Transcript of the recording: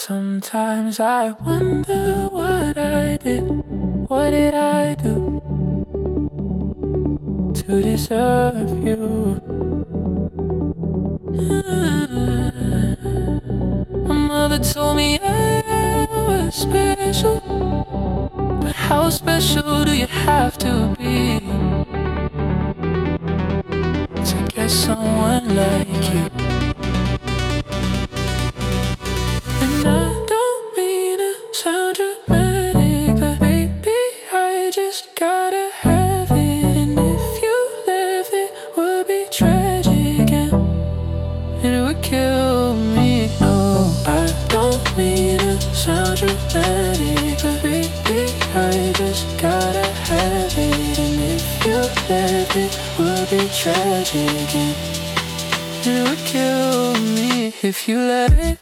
Sometimes I wonder what I did. What did I do to deserve you? My mother told me I was special, but how special do you have to be to get someone like you? And I don't mean to sound dramatic, but baby, I just gotta have it. And if you left, it would be tragic and it would kill me. No, I don't mean to sound dramatic, but baby, I just gotta have it. And if you left, it would be tragic and it would kill me if you let it.